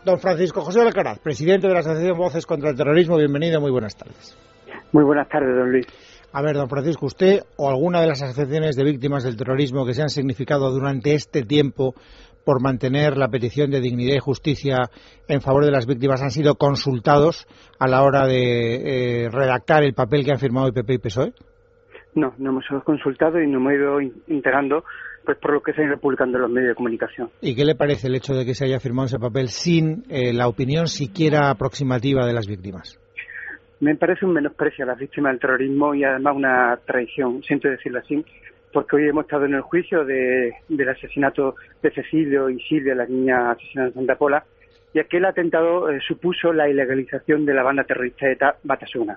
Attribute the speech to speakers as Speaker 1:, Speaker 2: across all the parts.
Speaker 1: Don Francisco José Alcaraz, presidente de la Asociación Voces contra el Terrorismo, bienvenido, muy buenas tardes.
Speaker 2: Muy buenas tardes, don Luis.
Speaker 1: A ver, don Francisco, ¿usted o alguna de las asociaciones de víctimas del terrorismo que se han significado durante este tiempo por mantener la petición de dignidad y justicia en favor de las víctimas han sido consultados a la hora de redactar el papel que han firmado el PP y PSOE?
Speaker 2: No hemos sido consultados y nos hemos ido integrando pues por lo que se ha ido publicando en los medios de comunicación.
Speaker 1: ¿Y qué le parece el hecho de que se haya firmado ese papel sin la opinión siquiera aproximativa de las víctimas?
Speaker 2: Me parece un menosprecio a las víctimas del terrorismo y además una traición, siento decirlo así, porque hoy hemos estado en el juicio del asesinato de Cecilio y Silvia, la niña asesinada en Santa Pola, y aquel atentado supuso la ilegalización de la banda terrorista ETA Batasuna.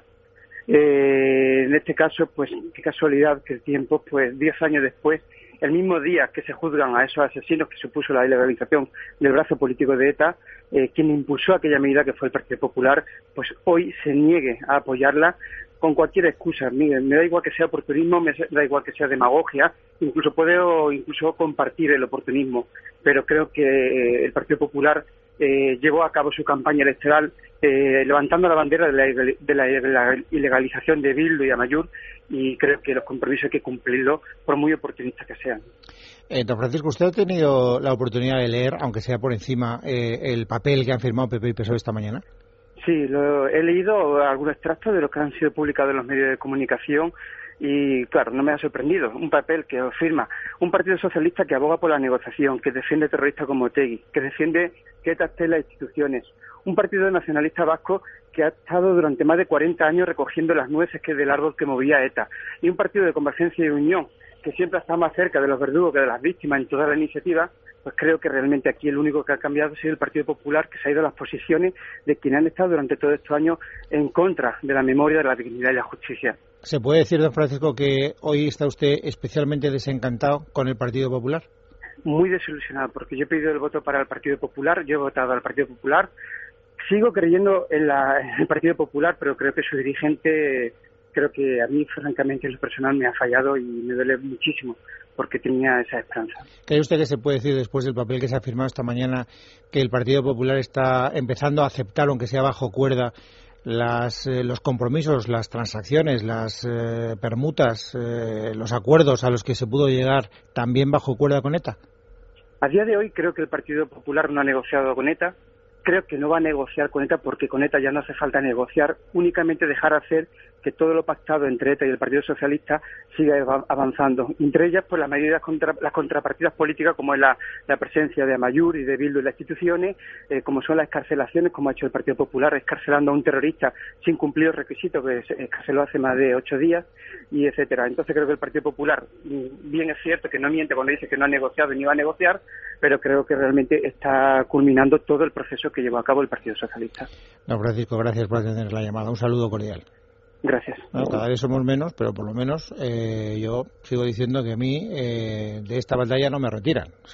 Speaker 2: En este caso, pues qué casualidad que el tiempo, pues 10 años después, el mismo día que se juzgan a esos asesinos que supuso la ilegalización del brazo político de ETA, quien impulsó aquella medida, que fue el Partido Popular, pues hoy se niegue a apoyarla con cualquier excusa. Miren, me da igual que sea oportunismo, me da igual que sea demagogia, puedo compartir el oportunismo, pero creo que el Partido Popular llevó a cabo su campaña electoral levantando la bandera de la ilegalización de Bildu y Amaiur, y creo que los compromisos hay que cumplirlos por muy oportunistas que sean.
Speaker 1: Don Francisco, ¿usted ha tenido la oportunidad de leer, aunque sea por encima, el papel que han firmado PP y PSOE esta mañana?
Speaker 2: Sí, he leído algunos extractos de los que han sido publicados en los medios de comunicación y, claro, no me ha sorprendido. Un papel que firma un partido socialista que aboga por la negociación, que defiende terroristas como Otegi, que defiende que ETA esté en las instituciones. Un partido nacionalista vasco que ha estado durante más de 40 años recogiendo las nueces del árbol que movía ETA. Y un partido de Convergencia y Unión que siempre ha estado más cerca de los verdugos que de las víctimas en toda la iniciativa. Pues creo que realmente aquí el único que ha cambiado ha sido el Partido Popular, que se ha ido a las posiciones de quienes han estado durante todos estos años en contra de la memoria, de la dignidad y la justicia.
Speaker 1: ¿Se puede decir, don Francisco, que hoy está usted especialmente desencantado con el Partido Popular?
Speaker 2: Muy desilusionado, porque yo he pedido el voto para el Partido Popular, yo he votado al Partido Popular, sigo creyendo en el Partido Popular, pero creo que su dirigente, creo que a mí, francamente, en lo personal me ha fallado y me duele muchísimo, porque tenía esa esperanza.
Speaker 1: ¿Cree usted que se puede decir, después del papel que se ha firmado esta mañana, que el Partido Popular está empezando a aceptar, aunque sea bajo cuerda, los compromisos, las transacciones, las permutas, los acuerdos a los que se pudo llegar también bajo cuerda con ETA?
Speaker 2: A día de hoy creo que el Partido Popular no ha negociado con ETA. Creo que no va a negociar con ETA porque con ETA ya no hace falta negociar, únicamente dejar hacer que todo lo pactado entre ETA y el Partido Socialista siga avanzando. Entre ellas, pues las medidas las contrapartidas políticas, como es la presencia de Amaiur y de Bildu en las instituciones, como son las excarcelaciones, como ha hecho el Partido Popular, excarcelando a un terrorista sin cumplir los requisitos, que se excarceló hace más de 8 días, y etcétera. Entonces creo que el Partido Popular, bien es cierto que no miente cuando dice que no ha negociado ni va a negociar, pero creo que realmente está culminando todo el proceso que llevó a cabo el Partido Socialista.
Speaker 1: Don Francisco, gracias por atender la llamada. Un saludo cordial.
Speaker 2: Gracias.
Speaker 1: Bueno, cada vez somos menos, pero por lo menos yo sigo diciendo que a mí de esta batalla no me retiran.